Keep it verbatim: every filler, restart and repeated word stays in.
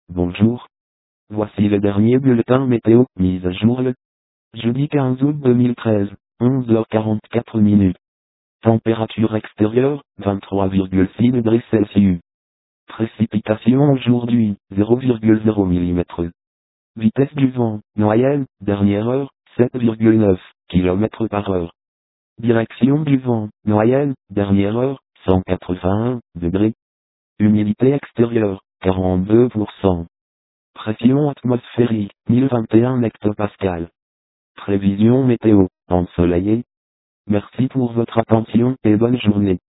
bonjour. Voici le dernier bulletin météo, mis à jour le jeudi quinze août deux mille treize, onze heures quarante-quatre minutes. Température extérieure, vingt-trois virgule six degrés Celsius. Précipitation aujourd'hui, zéro virgule zéro millimètres. Vitesse du vent, moyenne, dernière heure, sept virgule neuf kilomètres par heure. Direction du vent, moyenne, dernière heure, cent quatre-vingt-un degrés. Humidité extérieure, quarante-deux pour cent. Pression atmosphérique, mille vingt et un hectopascales. Prévision météo, ensoleillé. Merci pour votre attention et bonne journée.